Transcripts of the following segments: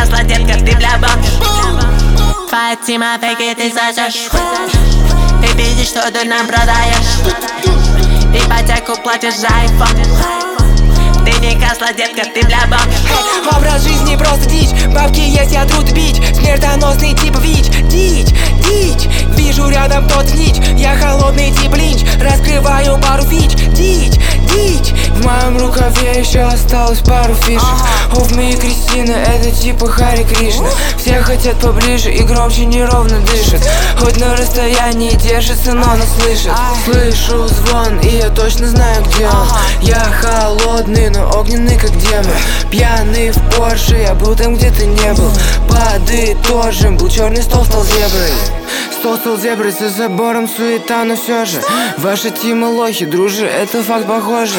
козла, детка, ты бля бомж. Фатима, фейки ты сожжешь. Ты видишь, что ты нам продаешь. Ипотеку платишь за айфон. Ты не козла, детка, ты бля бомж. Образ жизни просто дичь. Бабки есть, я труд бич. Смертоносный типа ВИЧ. Дичь, дичь. Вижу рядом тот снич. Я холодный тип Линч. Раскрываю пару фич. Дичь, дичь. В моем рукаве еще осталось пару фишек. Оф мои Кристина, это типа Хари Кришна. Все хотят поближе и громче неровно дышат. Хоть на расстоянии держится, но нас слышит. Слышу звон, и я точно знаю, где он. Я холодный, но огненный, как демон. Пьяный в Порше, я был там, где ты не был. Подытожим, был черный стол, стал зеброй. Стол стал зеброй, за забором суета, но все же ваши тима лохи, дружи, это факт похоже.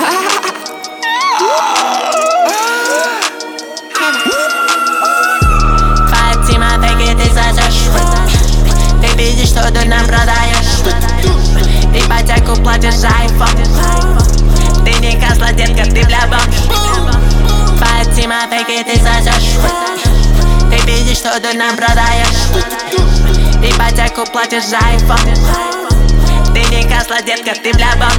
Фатима, фейки ты сожжешь. Ты видишь, что ты нам продаешь. Ипотеку платишь за айфон. Ты не козла, детка, ты бля бомж. Фатима, фейки ты сожжешь. Ты видишь, что ты нам продаешь. Ипотеку платишь за айфон. Ты не козла, детка, ты бля бомж.